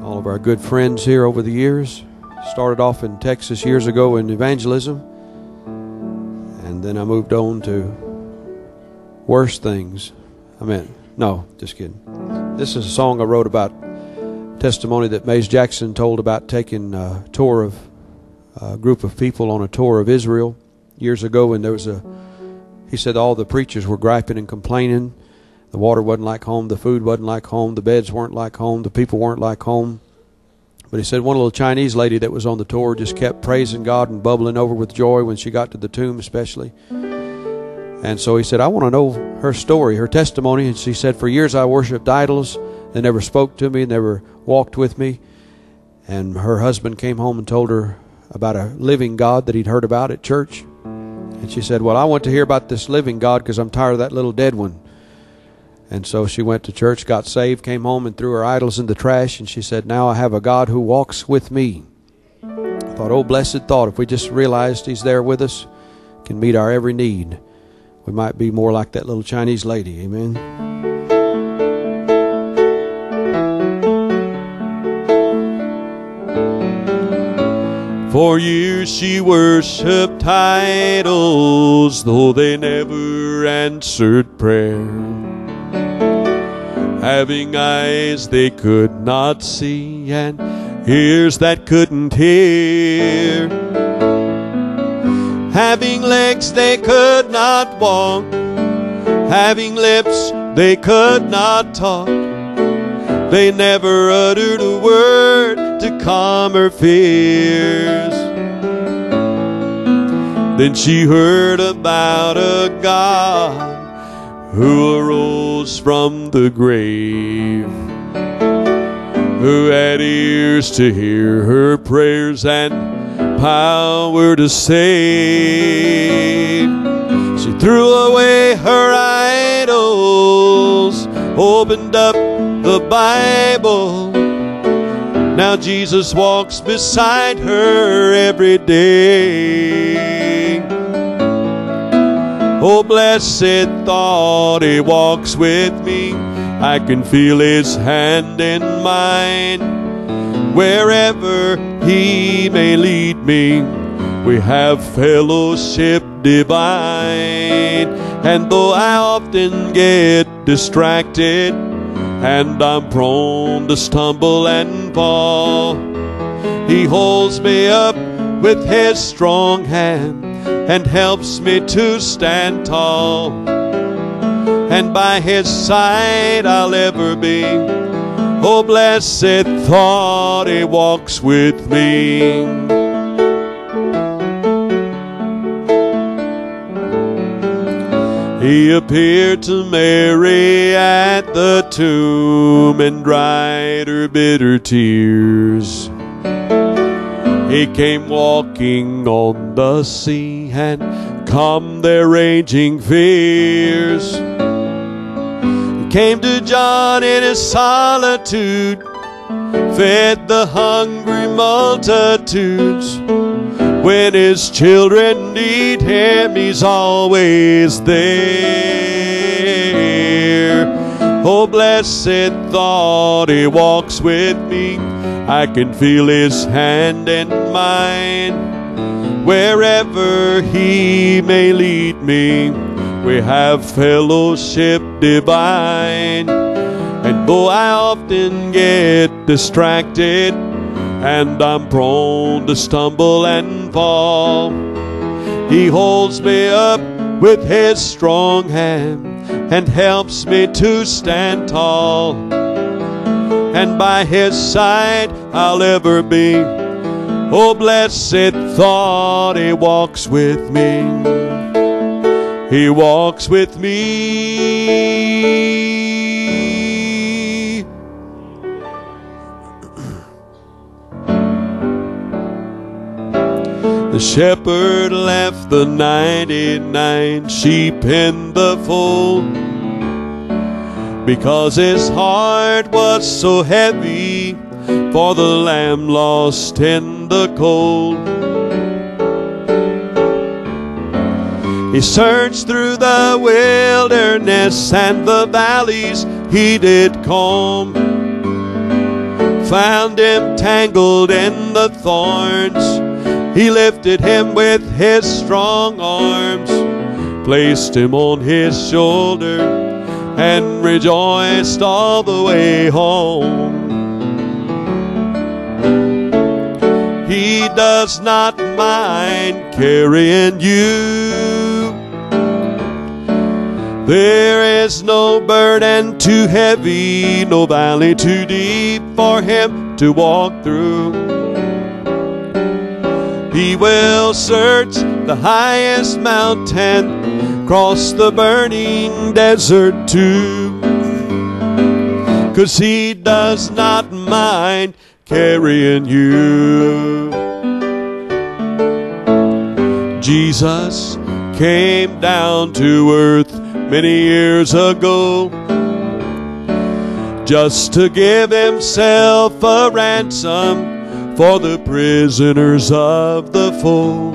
all of our good friends here over the years. Started off in Texas years ago in evangelism, and then I moved on to worse things. No, just kidding. This is a song I wrote about testimony that Mays Jackson told about taking a tour of a group of people on a tour of Israel years ago, and he said all the preachers were griping and complaining. The water wasn't like home, the food wasn't like home, the beds weren't like home, the people weren't like home. But he said one little Chinese lady that was on the tour just kept praising God and bubbling over with joy when she got to the tomb especially. And so he said, I want to know her story, her testimony. And she said, for years I worshipped idols. They never spoke to me, never walked with me. And her husband came home and told her about a living God that he'd heard about at church. And she said, well, I want to hear about this living God because I'm tired of that little dead one. And so she went to church, got saved, came home and threw her idols in the trash. And she said, now I have a God who walks with me. I thought, oh, blessed thought, if we just realized he's there with us, can meet our every need, we might be more like that little Chinese lady. Amen. For years she worshipped idols, though they never answered prayer. Having eyes they could not see, and ears that couldn't hear. Having legs they could not walk, having lips they could not talk. They never uttered a word to calm her fears. Then she heard about a God who arose from the grave, who had ears to hear her prayers and power to save. She threw away her idols, opened up the Bible. Now Jesus walks beside her every day. Oh, blessed thought, he walks with me. I can feel his hand in mine. Wherever he may lead me, we have fellowship divine. And though I often get distracted and I'm prone to stumble and fall, he holds me up with his strong hand and helps me to stand tall. And by his side I'll ever be. Oh, blessed thought, he walks with me. He appeared to Mary at the tomb and dried her bitter tears. He came walking on the sea and calmed their raging fears. He came to John in his solitude, fed the hungry multitudes. When his children need him, he's always there. Oh, blessed thought, he walks with me. I can feel his hand in mine. Wherever he may lead me, we have fellowship divine. And though I often get distracted and I'm prone to stumble and fall, he holds me up with his strong hand and helps me to stand tall. And by his side I'll ever be. Oh, blessed thought, he walks with me. He walks with me. The shepherd left the 99 sheep in the fold, because his heart was so heavy for the lamb lost in the cold. He searched through the wilderness and the valleys he did comb, found him tangled in the thorns. He lifted him with his strong arms, placed him on his shoulder, and rejoiced all the way home. He does not mind carrying you. There is no burden too heavy, no valley too deep for him to walk through. He will search the highest mountain, cross the burning desert too, 'cause he does not mind carrying you. Jesus came down to earth many years ago, just to give himself a ransom for the prisoners of the fold.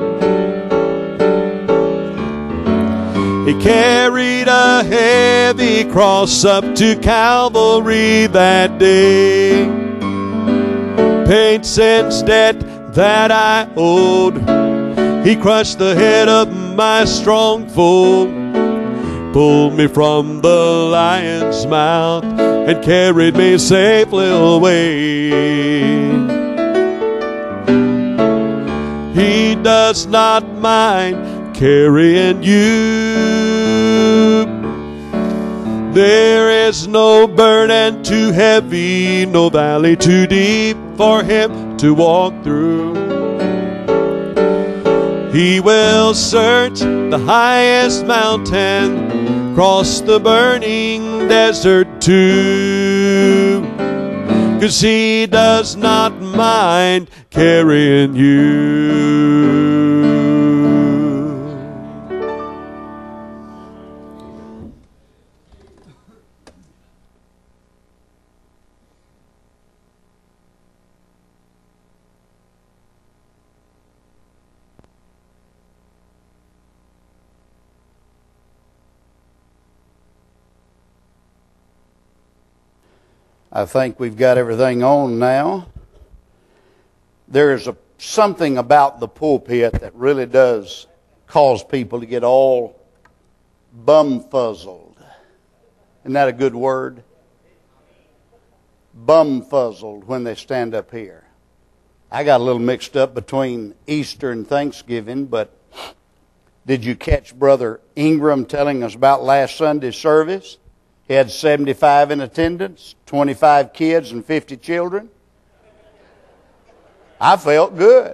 He carried a heavy cross up to Calvary that day, paid sin's debt that I owed. He crushed the head of my strong foe, pulled me from the lion's mouth, and carried me safely away. He does not mind carrying you. There is no burden too heavy, no valley too deep for him to walk through. He will search the highest mountain, cross the burning desert too, 'cause he does not mind carrying you. I think we've got everything on now. There is something about the pulpit that really does cause people to get all bumfuzzled. Isn't that a good word? Bumfuzzled when they stand up here. I got a little mixed up between Easter and Thanksgiving, but did you catch Brother Ingram telling us about last Sunday's service? He had 75 in attendance, 25 kids and 50 children. I felt good.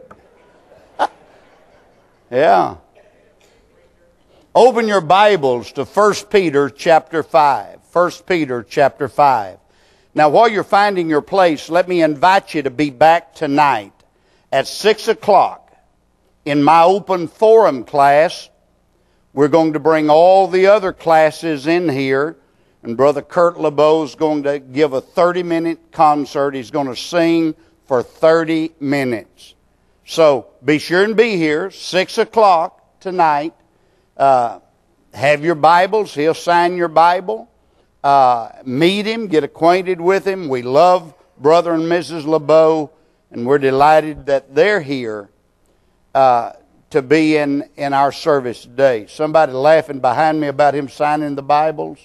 Yeah. Open your Bibles to 1 Peter chapter 5. 1 Peter chapter 5. Now, while you're finding your place, let me invite you to be back tonight at 6 o'clock in my open forum class. We're going to bring all the other classes in here, and Brother Kurt LeBeau is going to give a 30-minute concert. He's going to sing for 30 minutes. So be sure and be here, 6 o'clock tonight. Have your Bibles. He'll sign your Bible. Meet him. Get acquainted with him. We love Brother and Mrs. LeBeau, and we're delighted that they're here to be in our service today. Somebody laughing behind me about him signing the Bibles?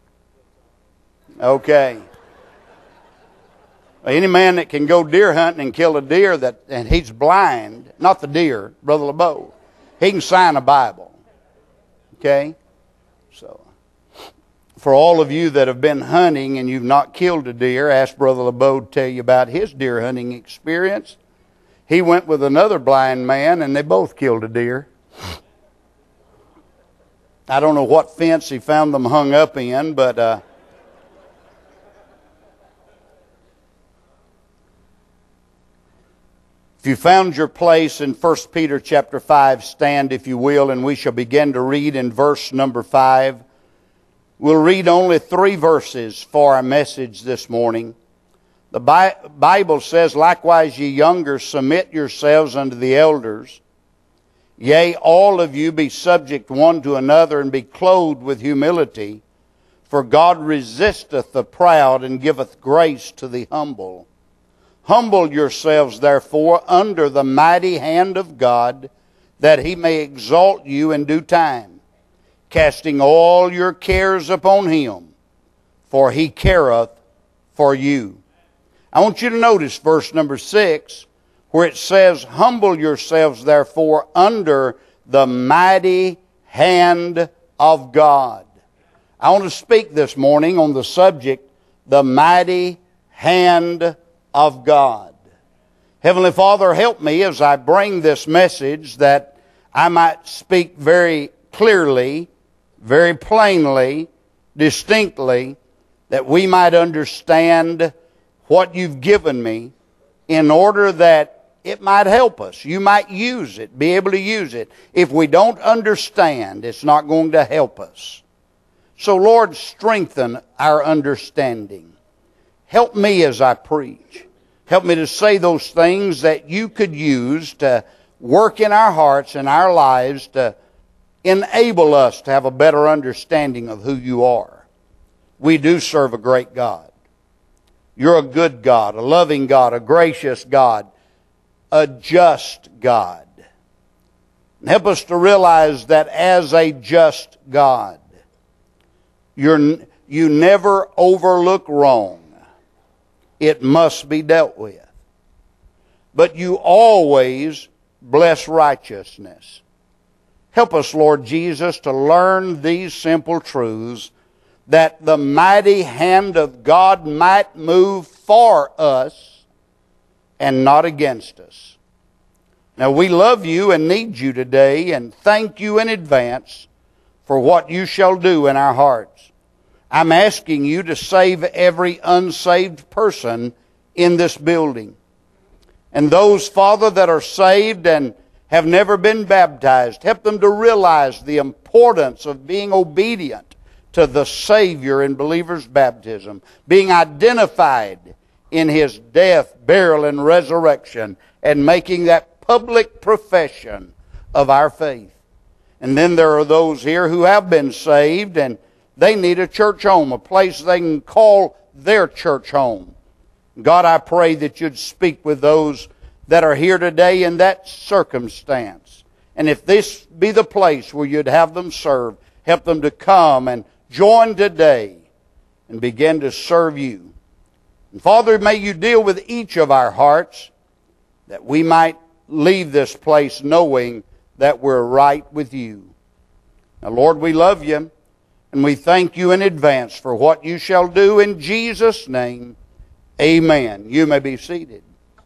Okay. Any man that can go deer hunting and kill a deer and he's blind, not the deer, Brother LeBeau, he can sign a Bible. Okay? So, for all of you that have been hunting and you've not killed a deer, ask Brother LeBeau to tell you about his deer hunting experience. He went with another blind man and they both killed a deer. I don't know what fence he found them hung up in, but if you found your place in 1 Peter chapter 5, stand if you will, and we shall begin to read in verse number 5. We'll read only 3 verses for our message this morning. The Bible says, "Likewise, ye younger, submit yourselves unto the elders. Yea, all of you be subject one to another, and be clothed with humility. For God resisteth the proud, and giveth grace to the humble. Humble yourselves, therefore, under the mighty hand of God, that he may exalt you in due time, casting all your cares upon him, for he careth for you. I want you to notice verse number 6, where it says, humble yourselves, therefore, under the mighty hand of God. I want to speak this morning on the subject, the mighty hand of God. Heavenly Father, help me as I bring this message that I might speak very clearly, very plainly, distinctly, that we might understand what you've given me in order that it might help us. You might use it, be able to use it. If we don't understand, it's not going to help us. So Lord, strengthen our understanding. Help me as I preach. Help me to say those things that you could use to work in our hearts and our lives to enable us to have a better understanding of who you are. We do serve a great God. You're a good God, a loving God, a gracious God, a just God. And help us to realize that as a just God, you never overlook wrong. It must be dealt with. But you always bless righteousness. Help us, Lord Jesus, to learn these simple truths, that the mighty hand of God might move for us and not against us. Now, we love you and need you today, and thank you in advance for what you shall do in our hearts. I'm asking you to save every unsaved person in this building. And those, Father, that are saved and have never been baptized, help them to realize the importance of being obedient to the Savior in believers' baptism, being identified in His death, burial, and resurrection, and making that public profession of our faith. And then there are those here who have been saved and they need a church home, a place they can call their church home. God, I pray that you'd speak with those that are here today in that circumstance. And if this be the place where you'd have them serve, help them to come and join today and begin to serve you. And Father, may you deal with each of our hearts that we might leave this place knowing that we're right with you. Now, Lord, we love you. And we thank you in advance for what you shall do in Jesus' name. Amen. You may be seated.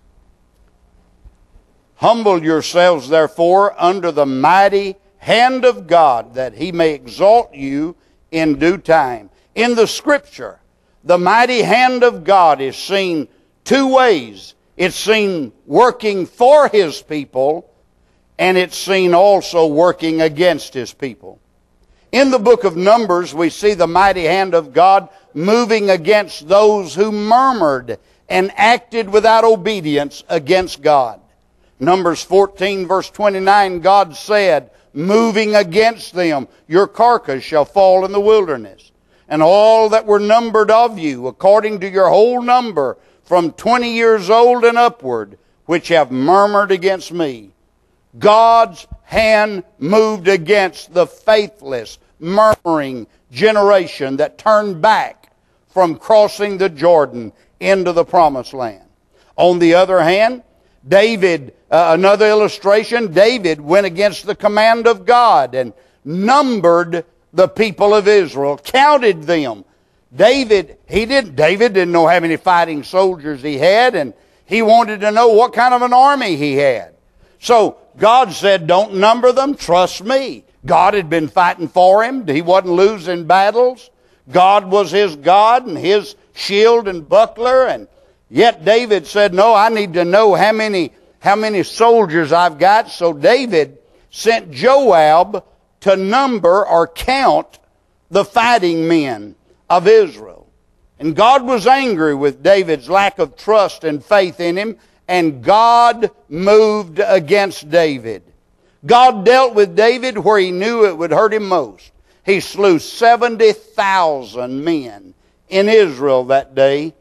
Humble yourselves, therefore, under the mighty hand of God, that he may exalt you in due time. In the Scripture, the mighty hand of God is seen two ways. It's seen working for his people, and it's seen also working against his people. In the book of Numbers, we see the mighty hand of God moving against those who murmured and acted without obedience against God. Numbers 14, verse 29, God said, moving against them, your carcass shall fall in the wilderness. And all that were numbered of you, according to your whole number, from 20 years old and upward, which have murmured against me. God's hand moved against the faithless, murmuring generation that turned back from crossing the Jordan into the promised land. On the other hand, David, another illustration, David went against the command of God and numbered the people of Israel, counted them. David didn't know how many fighting soldiers he had, and he wanted to know what kind of an army he had. So God said, don't number them, trust me. God had been fighting for him. He wasn't losing battles. God was his God and his shield and buckler. And yet David said, no, I need to know how many soldiers I've got. So David sent Joab to number or count the fighting men of Israel. And God was angry with David's lack of trust and faith in him. And God moved against David. God dealt with David where he knew it would hurt him most. He slew 70,000 men in Israel that day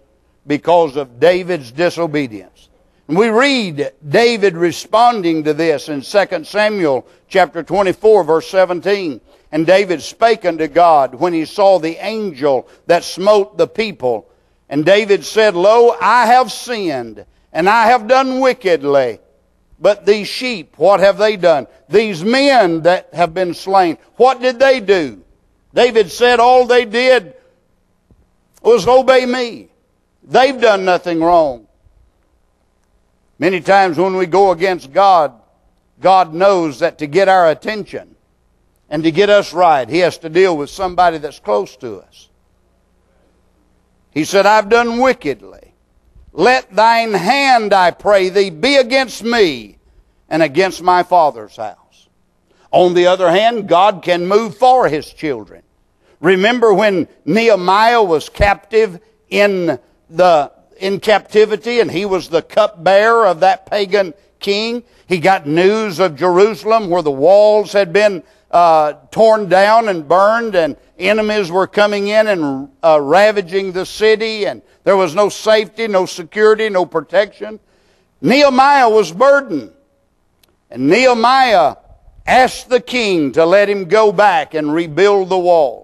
because of David's disobedience. And we read David responding to this in 2 Samuel chapter 24, verse 17. And David spake unto God when he saw the angel that smote the people. And David said, Lo, I have sinned, and I have done wickedly. But these sheep, what have they done? These men that have been slain, what did they do? David said all they did was obey me. They've done nothing wrong. Many times when we go against God, God knows that to get our attention and to get us right, He has to deal with somebody that's close to us. He said, I've done wickedly. Let thine hand, I pray thee, be against me and against my father's house. On the other hand, God can move for His children. Remember when Nehemiah was captive in captivity, and he was the cupbearer of that pagan king? He got news of Jerusalem where the walls had been torn down and burned, and enemies were coming in and ravaging the city, and there was no safety, no security, no protection. Nehemiah was burdened, and Nehemiah asked the king to let him go back and rebuild the walls.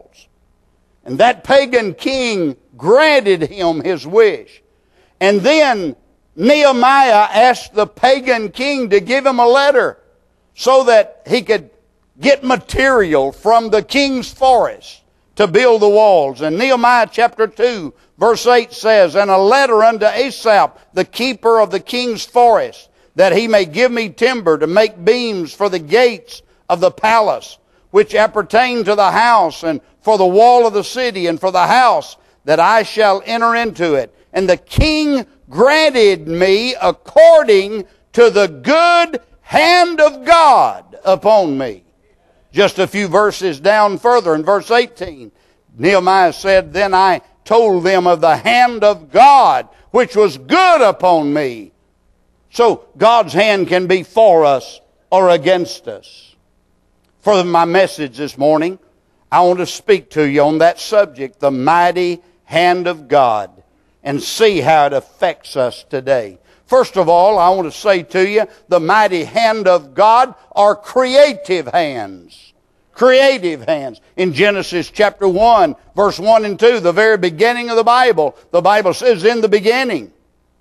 And that pagan king granted him his wish. And then Nehemiah asked the pagan king to give him a letter so that he could get material from the king's forest to build the walls. And Nehemiah chapter 2 verse 8 says, And a letter unto Asaph, the keeper of the king's forest, that he may give me timber to make beams for the gates of the palace, which appertain to the house, and for the wall of the city, and for the house that I shall enter into it. And the king granted me according to the good hand of God upon me. Just a few verses down further, in verse 18, Nehemiah said, Then I told them of the hand of God, which was good upon me. So God's hand can be for us or against us. For my message this morning, I want to speak to you on that subject, the mighty hand of God, and see how it affects us today. First of all, I want to say to you, the mighty hand of God are creative hands. Creative hands. In Genesis chapter 1, verse 1 and 2, the very beginning of the Bible says, In the beginning,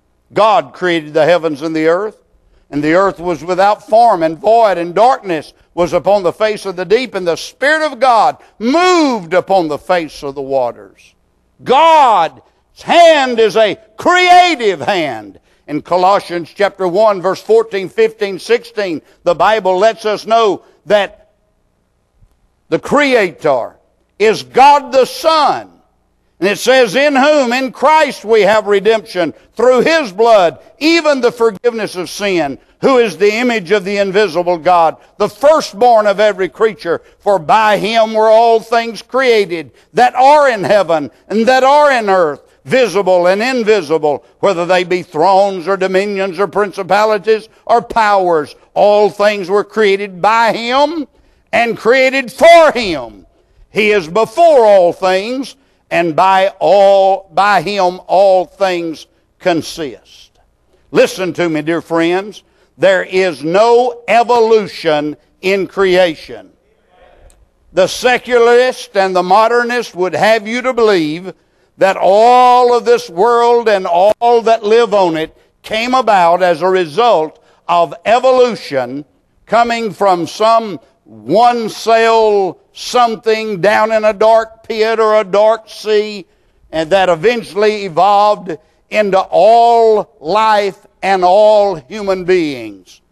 God created the heavens and the earth. And the earth was without form and void, and darkness was upon the face of the deep, and the Spirit of God moved upon the face of the waters. God's hand is a creative hand. In Colossians chapter 1, verse 14, 15, 16, the Bible lets us know that the Creator is God the Son. And it says, In whom, in Christ, we have redemption through His blood, even the forgiveness of sin, who is the image of the invisible God, the firstborn of every creature. For by Him were all things created, that are in heaven and that are in earth, visible and invisible, whether they be thrones or dominions or principalities or powers. All things were created by Him and created for Him. He is before all things, and by Him all things consist. Listen to me, dear friends. There is no evolution in creation. The secularist and the modernist would have you to believe that all of this world and all that live on it came about as a result of evolution, coming from some one cell something down in a dark pit or a dark sea, and that eventually evolved into all life and all human beings.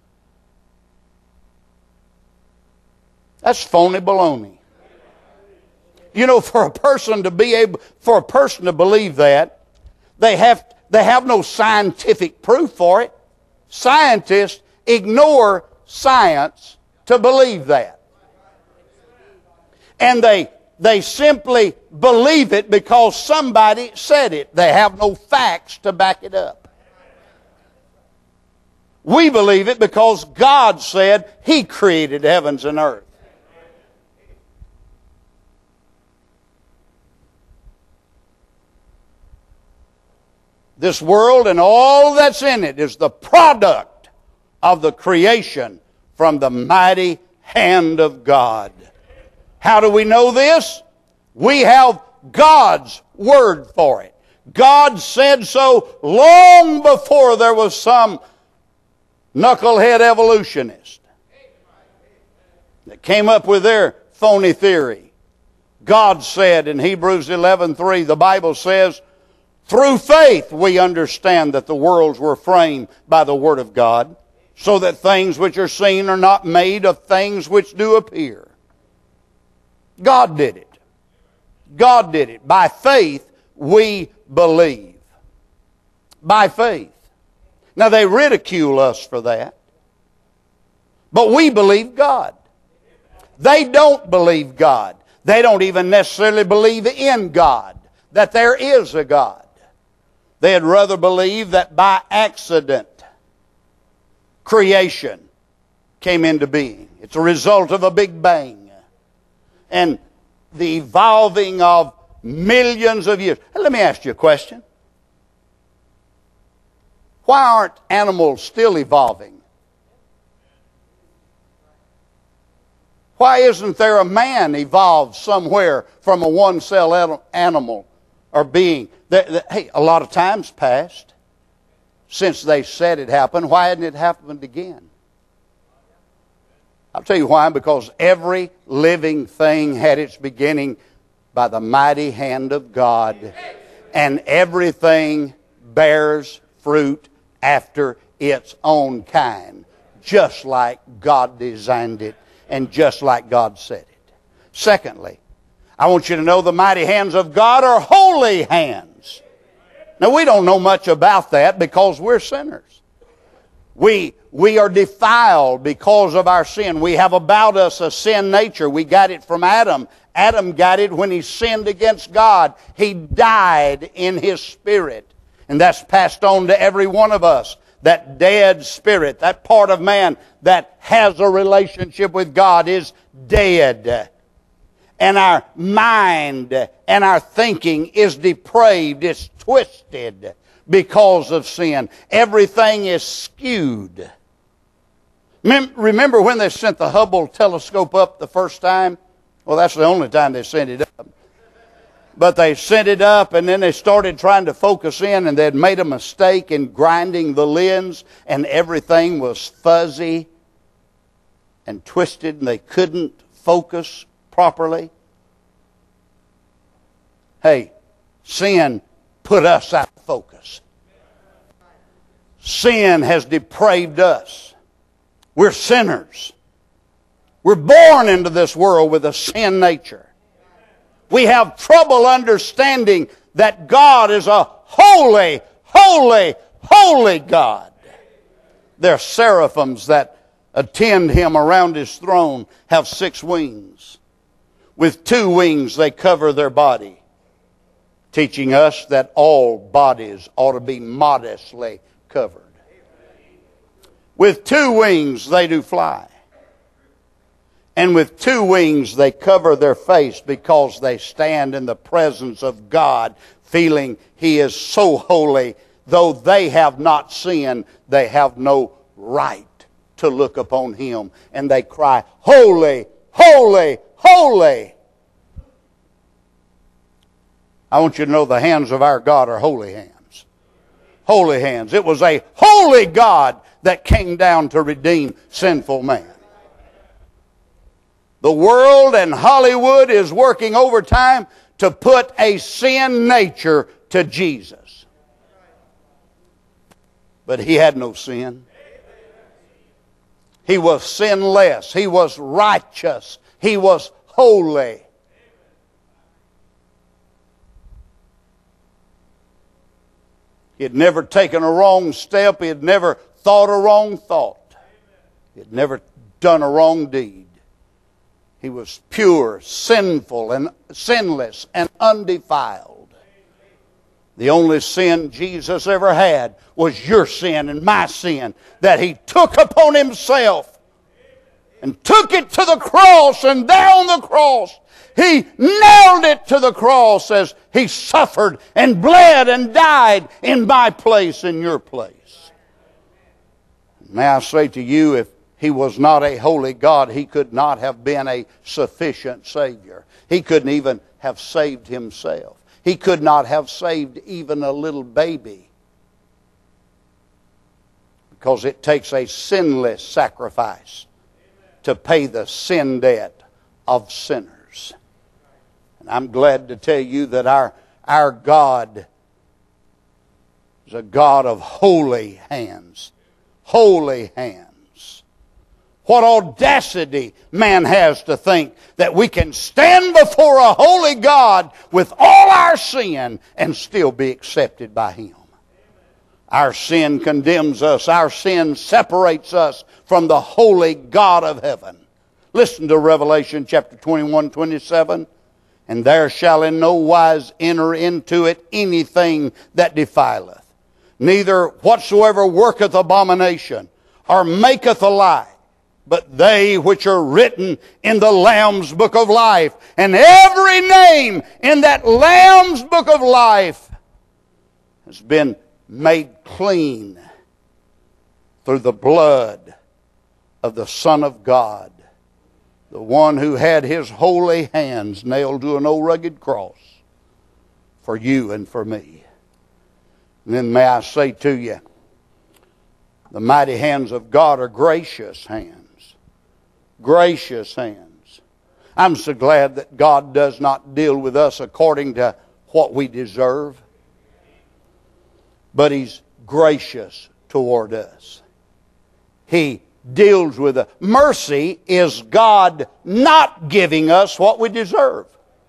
That's phony baloney. You know, for a person to believe that, they have no scientific proof for it. Scientists ignore science to believe that. And they simply believe it because somebody said it. They have no facts to back it up. We believe it because God said He created heavens and earth. This world and all that's in it is the product of the creation from the mighty hand of God. How do we know this? We have God's word for it. God said so long before there was some knucklehead evolutionist that came up with their phony theory. God said in Hebrews 11:3, the Bible says, through faith we understand that the worlds were framed by the Word of God, so that things which are seen are not made of things which do appear. God did it. God did it. By faith we believe. By faith. Now they ridicule us for that. But we believe God. They don't believe God. They don't even necessarily believe in God, that there is a God. They'd rather believe that by accident creation came into being. It's a result of a big bang and the evolving of millions of years. Let me ask you a question. Why aren't animals still evolving? Why isn't there a man evolved somewhere from a one-cell animal or being? Hey, a lot of time's passed since they said it happened. Why hadn't it happened again? I'll tell you why. Because every living thing had its beginning by the mighty hand of God. And everything bears fruit after its own kind. Just like God designed it and just like God said it. Secondly, I want you to know the mighty hands of God are holy hands. Now we don't know much about that because we're sinners. We are defiled because of our sin. We have about us a sin nature. We got it from Adam. Adam got it when he sinned against God. He died in his spirit. And that's passed on to every one of us. That dead spirit, that part of man that has a relationship with God is dead. And our mind and our thinking is depraved, it's twisted because of sin. Everything is skewed. Remember when they sent the Hubble telescope up the first time? Well, that's the only time they sent it up. But they sent it up and then they started trying to focus in and they'd made a mistake in grinding the lens and everything was fuzzy and twisted and they couldn't focus properly. Hey, sin put us out of focus. Sin has depraved us. We're sinners. We're born into this world with a sin nature. We have trouble understanding that God is a holy, holy, holy God. There are seraphims that attend Him around His throne, have 6 wings. With 2 wings they cover their body, teaching us that all bodies ought to be modestly covered. With 2 wings they do fly. And with 2 wings they cover their face because they stand in the presence of God, feeling He is so holy. Though they have not sinned, they have no right to look upon Him. And they cry, holy, holy, holy. I want you to know the hands of our God are holy hands. Holy hands. It was a holy God that came down to redeem sinful man. The world and Hollywood is working overtime to put a sin nature to Jesus. But He had no sin. He was sinless. He was righteous. He was holy. He had never taken a wrong step. He had never thought a wrong thought. He had never done a wrong deed. He was pure, sinful, and sinless, and undefiled. The only sin Jesus ever had was your sin and my sin that He took upon Himself and took it to the cross, and there on the cross He nailed it to the cross as He suffered and bled and died in my place, in your place. May I say to you, if He was not a holy God, He could not have been a sufficient Savior. He couldn't even have saved Himself. He could not have saved even a little baby. Because it takes a sinless sacrifice to pay the sin debt of sinners. And I'm glad to tell you that our God is a God of holy hands. Holy hands. What audacity man has to think that we can stand before a holy God with all our sin and still be accepted by Him. Our sin condemns us. Our sin separates us from the holy God of heaven. Listen to Revelation chapter 21:27. And there shall in no wise enter into it anything that defileth, neither whatsoever worketh abomination, or maketh a lie, but they which are written in the Lamb's book of life. And every name in that Lamb's book of life has been made clean through the blood of the Son of God, the one who had His holy hands nailed to an old rugged cross for you and for me. And then may I say to you, the mighty hands of God are gracious hands. Gracious hands. I'm so glad that God does not deal with us according to what we deserve, but He's gracious toward us. He deals with us. Mercy is God not giving us what we deserve.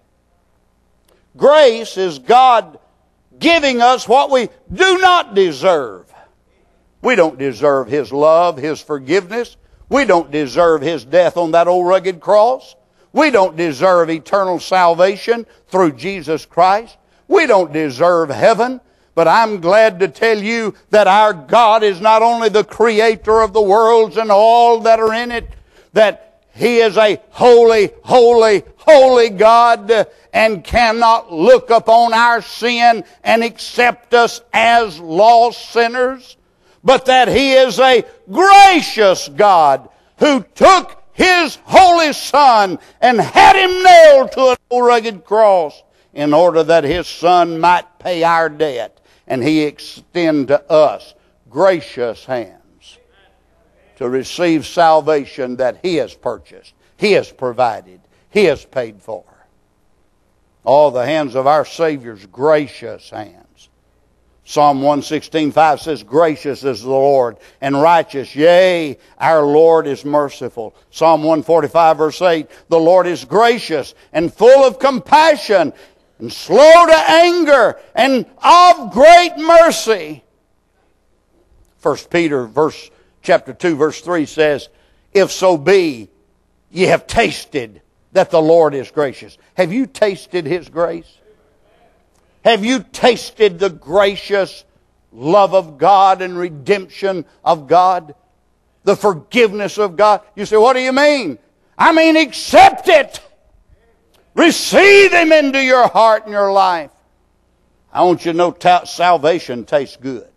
Grace is God giving us what we do not deserve. We don't deserve His love, His forgiveness. We don't deserve His death on that old rugged cross. We don't deserve eternal salvation through Jesus Christ. We don't deserve heaven. But I'm glad to tell you that our God is not only the creator of the worlds and all that are in it, that He is a holy, holy, holy God and cannot look upon our sin and accept us as lost sinners, but that He is a gracious God who took His holy Son and had Him nailed to an old rugged cross in order that His Son might pay our debt. And He extend to us gracious hands to receive salvation that He has purchased, He has provided, He has paid for. All the hands of our Savior's gracious hands. Psalm 116:5 says, gracious is the Lord and righteous. Yea, our Lord is merciful. Psalm 145 verse 8, the Lord is gracious and full of compassion, and slow to anger, and of great mercy. 1 Peter chapter 2 verse 3 says, if so be ye have tasted that the Lord is gracious. Have you tasted His grace? Have you tasted the gracious love of God and redemption of God? The forgiveness of God? You say, what do you mean? I mean, accept it. Receive Him into your heart and your life. I want you to know salvation tastes good.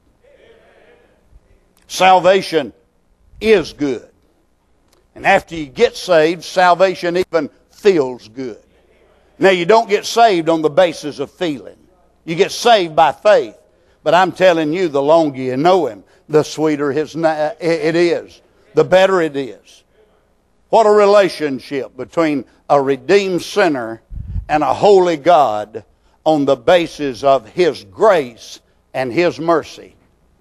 Salvation is good. And after you get saved, salvation even feels good. Now, you don't get saved on the basis of feeling. You get saved by faith. But I'm telling you, the longer you know Him, the sweeter it is. The better it is. What a relationship between a redeemed sinner and a holy God on the basis of His grace and His mercy.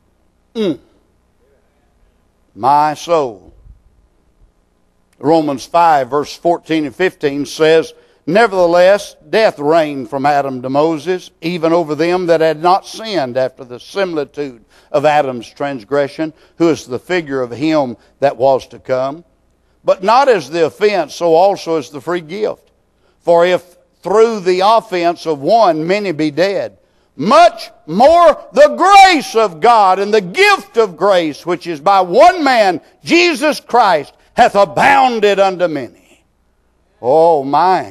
My soul. Romans 5 verse 14 and 15 says, nevertheless, death reigned from Adam to Moses, even over them that had not sinned after the similitude of Adam's transgression, who is the figure of him that was to come. But not as the offense, so also as the free gift. For if through the offense of one many be dead, much more the grace of God and the gift of grace, which is by one man, Jesus Christ, hath abounded unto many. Oh my,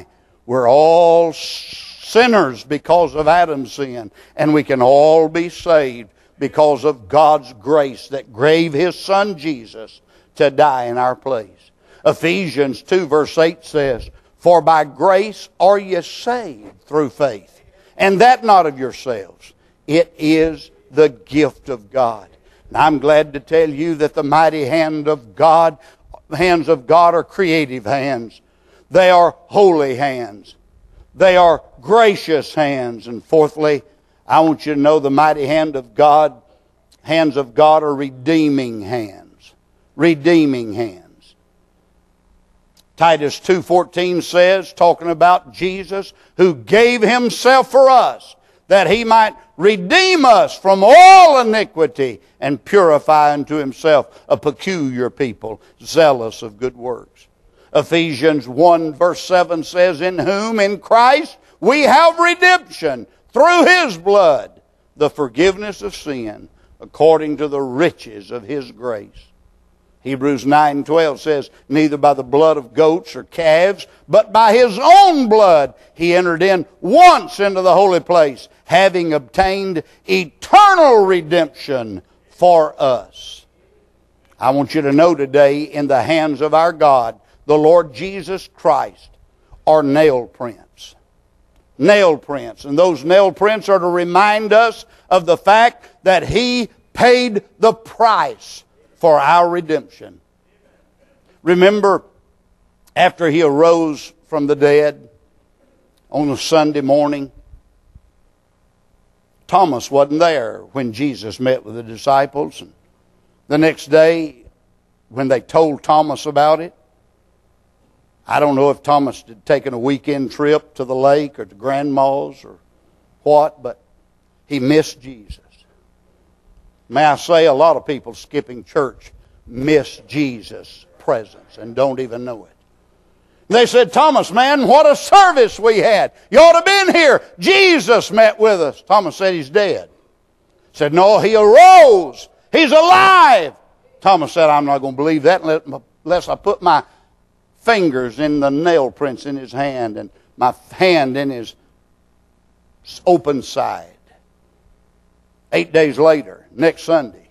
We're all sinners because of Adam's sin, and we can all be saved because of God's grace that gave His Son Jesus to die in our place. Ephesians 2 verse 8 says, "For by grace are ye saved through faith, and that not of yourselves. It is the gift of God." And I'm glad to tell you that the mighty hands of God are creative hands. They are holy hands. They are gracious hands. And fourthly, I want you to know the mighty hands of God are redeeming hands. Redeeming hands. Titus 2:14 says, talking about Jesus, who gave Himself for us, that He might redeem us from all iniquity and purify unto Himself a peculiar people, zealous of good works. Ephesians 1 verse 7 says, "In whom, in Christ, we have redemption through His blood, the forgiveness of sin, according to the riches of His grace." Hebrews 9:12 says, "Neither by the blood of goats or calves, but by His own blood He entered in once into the holy place, having obtained eternal redemption for us." I want you to know today, in the hands of our God, the Lord Jesus Christ, are nail prints. Nail prints. And those nail prints are to remind us of the fact that He paid the price for our redemption. Remember, after He arose from the dead on a Sunday morning, Thomas wasn't there when Jesus met with the disciples. And the next day, when they told Thomas about it, I don't know if Thomas had taken a weekend trip to the lake or to Grandma's or what, but he missed Jesus. May I say, a lot of people skipping church miss Jesus' presence and don't even know it. They said, "Thomas, man, what a service we had. You ought to have been here. Jesus met with us." Thomas said, "He's dead." Said, "No, He arose. He's alive." Thomas said, "I'm not going to believe that unless I put my fingers in the nail prints in His hand and my hand in His open side." 8 days later, next Sunday,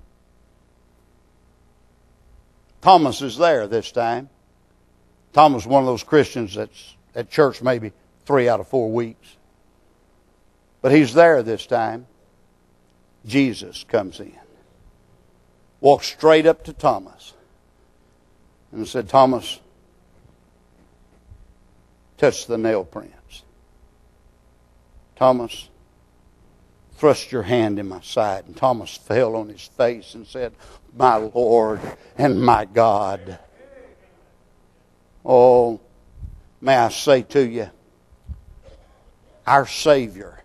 Thomas is there this time. Thomas is one of those Christians that's at church maybe 3 out of 4 weeks. But he's there this time. Jesus comes in, walks straight up to Thomas, and said, "Thomas, touch the nail prints. Thomas, thrust your hand in my side." And Thomas fell on his face and said, "My Lord and my God." Oh, may I say to you, our Savior,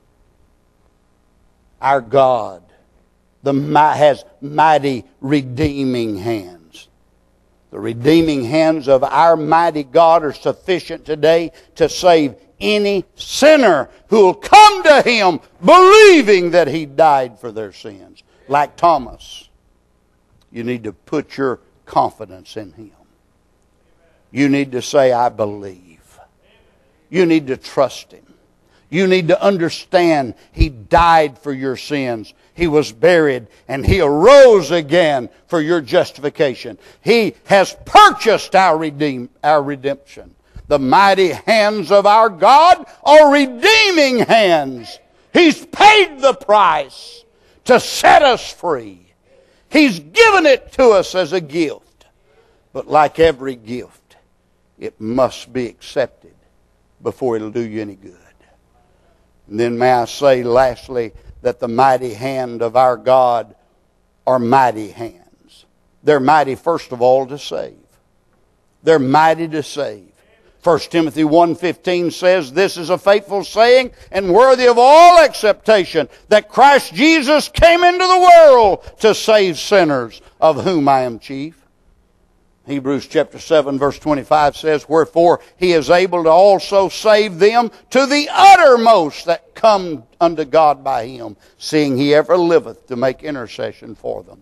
our God, has mighty redeeming hands. The redeeming hands of our mighty God are sufficient today to save any sinner who will come to Him believing that He died for their sins. Like Thomas, you need to put your confidence in Him. You need to say, "I believe." You need to trust Him. You need to understand He died for your sins. He was buried and He arose again for your justification. He has purchased our redemption. The mighty hands of our God are redeeming hands. He's paid the price to set us free. He's given it to us as a gift. But like every gift, it must be accepted before it'll do you any good. And then may I say lastly that the mighty hand of our God are mighty hands. They're mighty first of all to save. They're mighty to save. 1 Timothy 1:15 says, "This is a faithful saying and worthy of all acceptation, that Christ Jesus came into the world to save sinners, of whom I am chief." Hebrews chapter 7 verse 25 says, "Wherefore He is able to also save them to the uttermost that come unto God by Him, seeing He ever liveth to make intercession for them."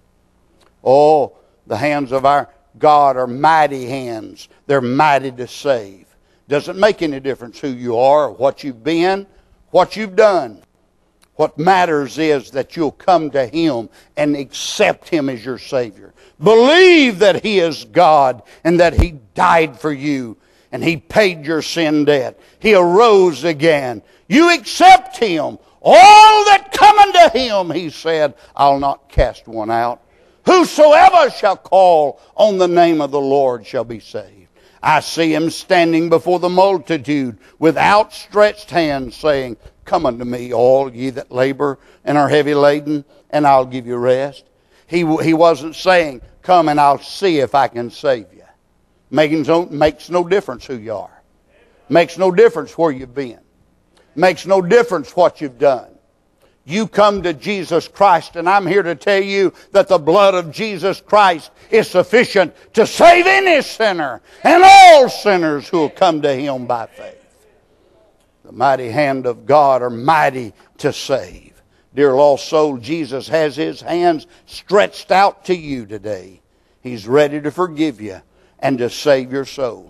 Oh, the hands of our God are mighty hands. They're mighty to save. Doesn't make any difference who you are or what you've been, what you've done. What matters is that you'll come to Him and accept Him as your Savior. Believe that He is God and that He died for you and He paid your sin debt. He arose again. You accept Him. All that come unto Him, He said, I'll not cast one out. Whosoever shall call on the name of the Lord shall be saved. I see Him standing before the multitude with outstretched hands saying, Come unto me, all ye that labor and are heavy laden, and I'll give you rest. He wasn't saying, Come and I'll see if I can save you. Makes no difference who you are. Makes no difference where you've been. Makes no difference what you've done. You come to Jesus Christ, and I'm here to tell you that the blood of Jesus Christ is sufficient to save any sinner and all sinners who will come to Him by faith. The mighty hand of God are mighty to save. Dear lost soul, Jesus has His hands stretched out to you today. He's ready to forgive you and to save your soul.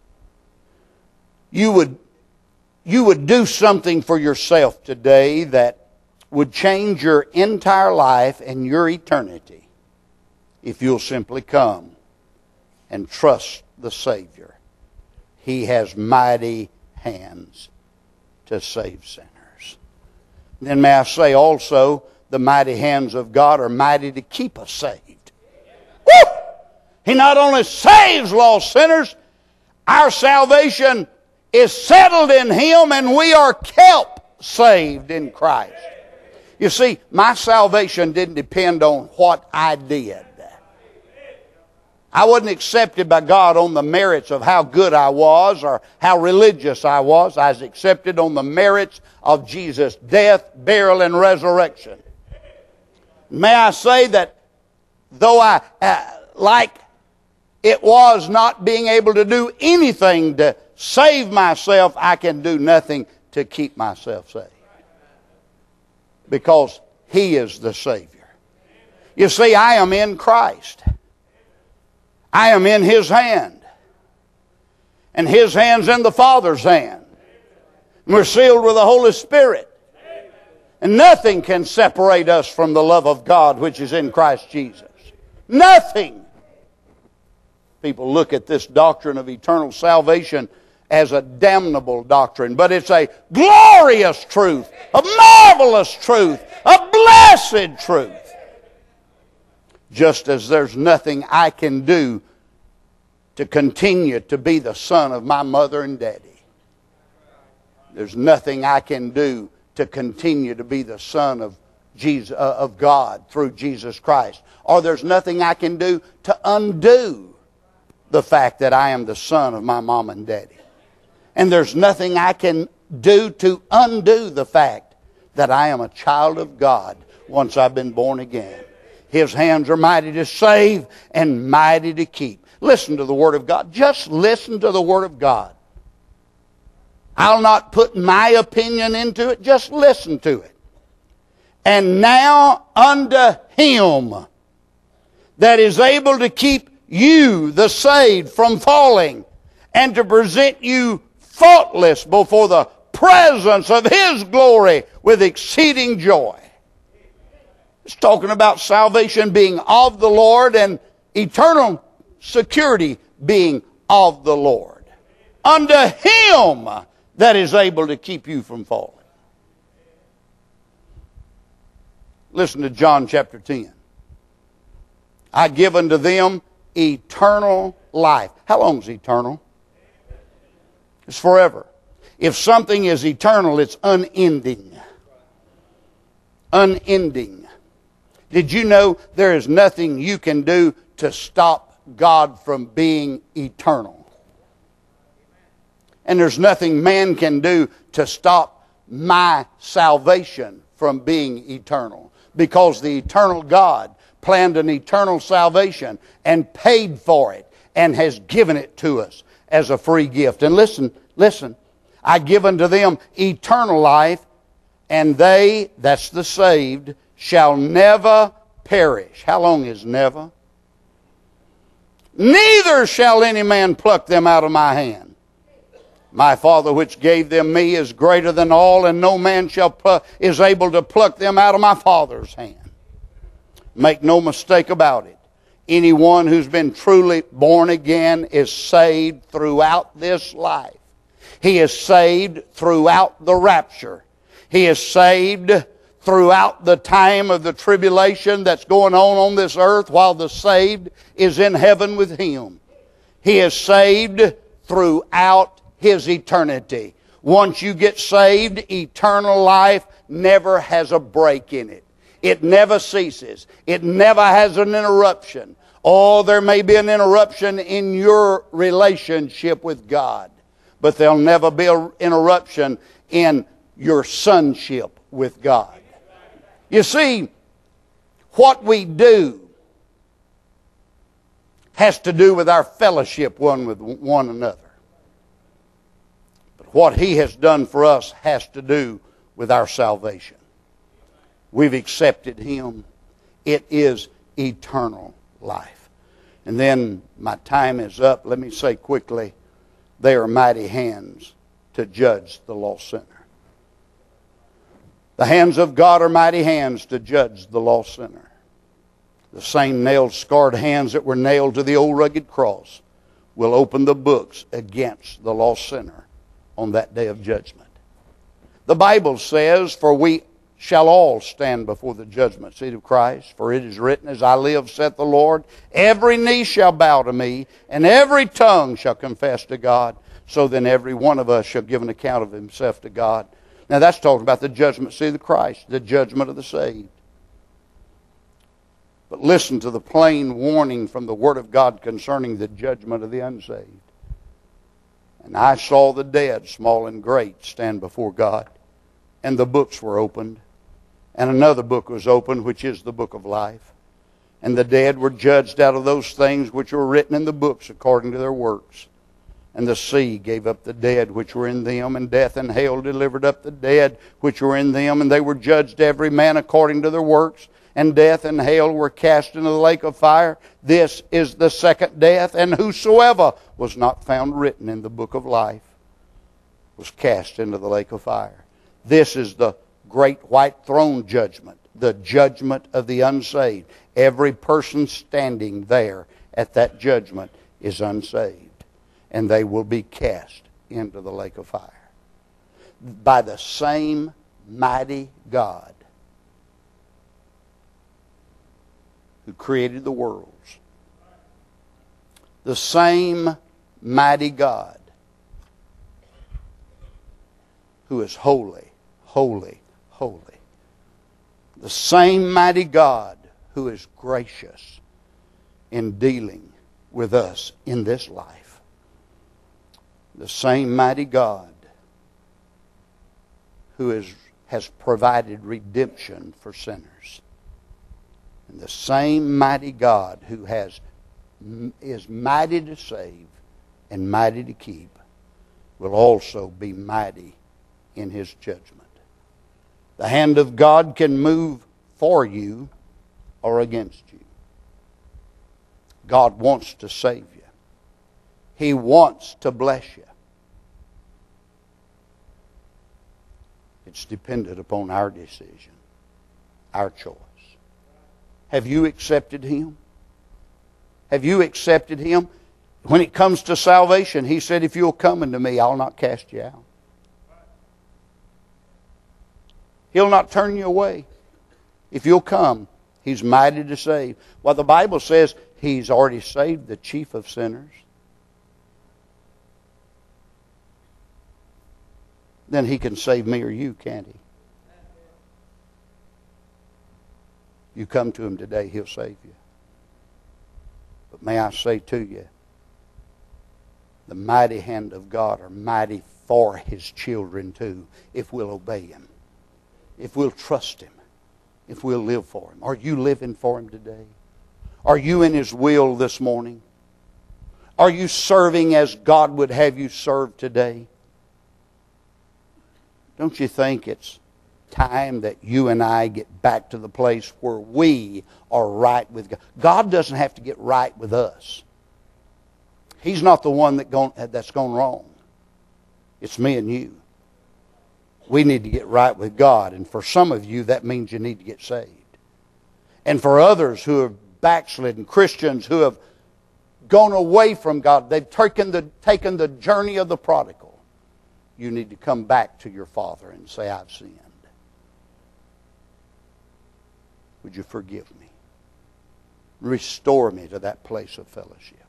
You would do something for yourself today that would change your entire life and your eternity if you'll simply come and trust the Savior. He has mighty hands to save sinners. Then may I say also, the mighty hands of God are mighty to keep us saved. Woo! He not only saves lost sinners, our salvation is settled in Him and we are kept saved in Christ. You see, my salvation didn't depend on what I did. I wasn't accepted by God on the merits of how good I was or how religious I was. I was accepted on the merits of Jesus' death, burial, and resurrection. May I say that though I, like it was not being able to do anything to save myself, I can do nothing to keep myself saved. Because He is the Savior. You see, I am in Christ. I am in His hand. And His hand's in the Father's hand. And we're sealed with the Holy Spirit. And nothing can separate us from the love of God which is in Christ Jesus. Nothing. People look at this doctrine of eternal salvation as a damnable doctrine, but it's a glorious truth, a marvelous truth, a blessed truth. Just as there's nothing I can do to continue to be the son of my mother and daddy. There's nothing I can do to continue to be the son of Jesus, of God through Jesus Christ. Or there's nothing I can do to undo the fact that I am the son of my mom and daddy. And there's nothing I can do to undo the fact that I am a child of God once I've been born again. His hands are mighty to save and mighty to keep. Listen to the Word of God. Just listen to the Word of God. I'll not put my opinion into it. Just listen to it. And now unto Him that is able to keep you, the saved, from falling, and to present you faultless before the presence of His glory with exceeding joy. It's talking about salvation being of the Lord and eternal security being of the Lord. Unto Him that is able to keep you from falling. Listen to John chapter 10. I give unto them eternal life. How long is eternal? It's forever. If something is eternal, it's unending. Unending. Did you know there is nothing you can do to stop God from being eternal? And there's nothing man can do to stop my salvation from being eternal. Because the eternal God planned an eternal salvation and paid for it and has given it to us as a free gift. And listen, I give unto them eternal life, and they, that's the saved, shall never perish. How long is never? Neither shall any man pluck them out of my hand. My Father which gave them me is greater than all, and no man is able to pluck them out of my Father's hand. Make no mistake about it. Anyone who's been truly born again is saved throughout this life. He is saved throughout the rapture. He is saved throughout the time of the tribulation that's going on this earth while the saved is in heaven with Him. He is saved throughout his eternity. Once you get saved, eternal life never has a break in it. It never ceases. It never has an interruption. Oh, there may be an interruption in your relationship with God, but there'll never be an interruption in your sonship with God. You see, what we do has to do with our fellowship one with one another. But what He has done for us has to do with our salvation. We've accepted Him. It is eternal life. And then my time is up. Let me say quickly, they are mighty hands to judge the lost sinner. The hands of God are mighty hands to judge the lost sinner. The same nail-scarred hands that were nailed to the old rugged cross will open the books against the lost sinner on that day of judgment. The Bible says, "For we shall all stand before the judgment seat of Christ. For it is written, As I live, saith the Lord, every knee shall bow to me, and every tongue shall confess to God. So then every one of us shall give an account of himself to God." Now that's talking about the judgment seat of Christ, the judgment of the saved. But listen to the plain warning from the Word of God concerning the judgment of the unsaved. "And I saw the dead, small and great, stand before God, and the books were opened. And another book was opened, which is the book of life. And the dead were judged out of those things which were written in the books according to their works. And the sea gave up the dead which were in them, and death and hell delivered up the dead which were in them, and they were judged every man according to their works. And death and hell were cast into the lake of fire. This is the second death, and whosoever was not found written in the book of life was cast into the lake of fire." This is the great white throne judgment, the judgment of the unsaved. Every person standing there at that judgment is unsaved, and they will be cast into the lake of fire. By the same mighty God who created the worlds, the same mighty God who is holy, holy, holy. The same mighty God who is gracious in dealing with us in this life. The same mighty God who has provided redemption for sinners. And the same mighty God who is mighty to save and mighty to keep will also be mighty in His judgment. The hand of God can move for you or against you. God wants to save you. He wants to bless you. It's dependent upon our decision, our choice. Have you accepted Him? Have you accepted Him? When it comes to salvation, He said, "If you'll come unto me, I'll not cast you out." He'll not turn you away. If you'll come, He's mighty to save. Well, the Bible says He's already saved the chief of sinners. Then He can save me or you, can't He? You come to Him today, He'll save you. But may I say to you, the mighty hand of God are mighty for His children too, if we'll obey Him, if we'll trust Him, if we'll live for Him. Are you living for Him today? Are you in His will this morning? Are you serving as God would have you serve today? Don't you think it's time that you and I get back to the place where we are right with God? God doesn't have to get right with us. He's not the one that's gone wrong. It's me and you. We need to get right with God. And for some of you, that means you need to get saved. And for others who have backslidden, Christians who have gone away from God, they've taken the journey of the prodigal, you need to come back to your Father and say, I've sinned. Would you forgive me? Restore me to that place of fellowship.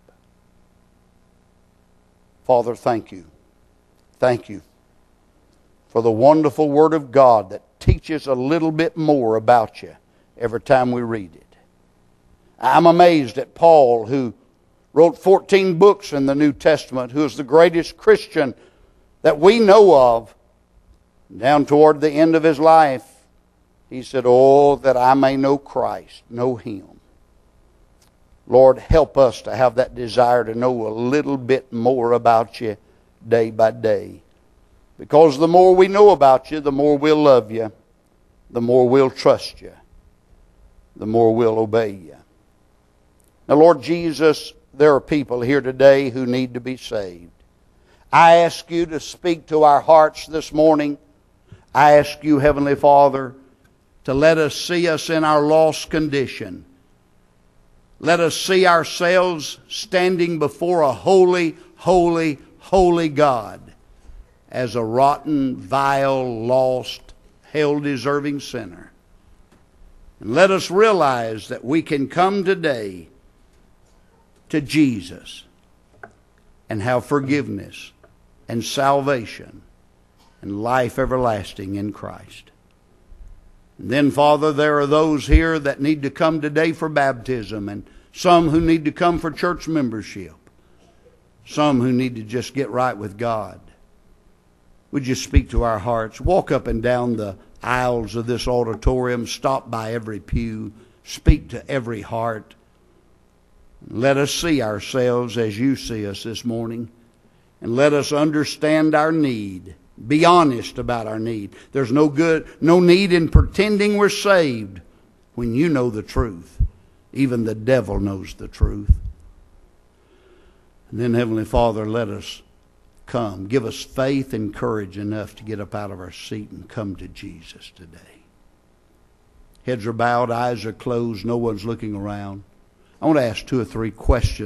Father, thank you. Thank you for the wonderful Word of God that teaches a little bit more about you every time we read it. I'm amazed at Paul, who wrote 14 books in the New Testament, who is the greatest Christian that we know of. Down toward the end of his life, he said, oh, that I may know Christ, know Him. Lord, help us to have that desire to know a little bit more about you day by day. Because the more we know about you, the more we'll love you, the more we'll trust you, the more we'll obey you. Now, Lord Jesus, there are people here today who need to be saved. I ask you to speak to our hearts this morning. I ask you, Heavenly Father, to let us see us in our lost condition. Let us see ourselves standing before a holy, holy, holy God as a rotten, vile, lost, hell-deserving sinner. And let us realize that we can come today to Jesus and have forgiveness and salvation and life everlasting in Christ. And then, Father, there are those here that need to come today for baptism, and some who need to come for church membership, some who need to just get right with God. Would you speak to our hearts? Walk up and down the aisles of this auditorium, stop by every pew, speak to every heart. Let us see ourselves as you see us this morning, and let us understand our need. Be honest about our need. There's no need in pretending we're saved when you know the truth. Even the devil knows the truth. And then, Heavenly Father, let us come. Give us faith and courage enough to get up out of our seat and come to Jesus today. Heads are bowed, eyes are closed, no one's looking around. I want to ask 2 or 3 questions.